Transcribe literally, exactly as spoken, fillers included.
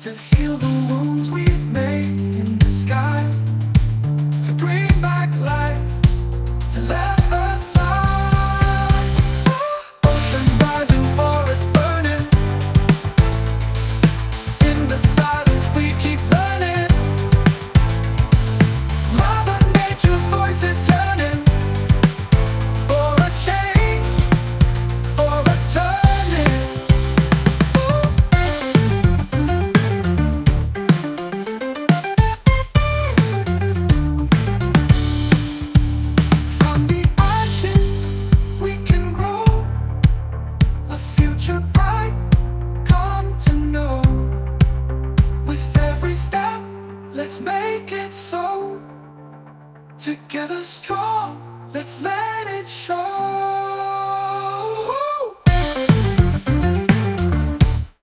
to heal the wounds we've made in the sky, to bring back life, to let Earth fly. Ocean rising, forest burning, in the silence we keep learning. Mother Nature's voice is yearning for a change, for a turning. From the ashes we can grow a future bright, come to know. With every step, let's make it so. Together strong, let's let it show.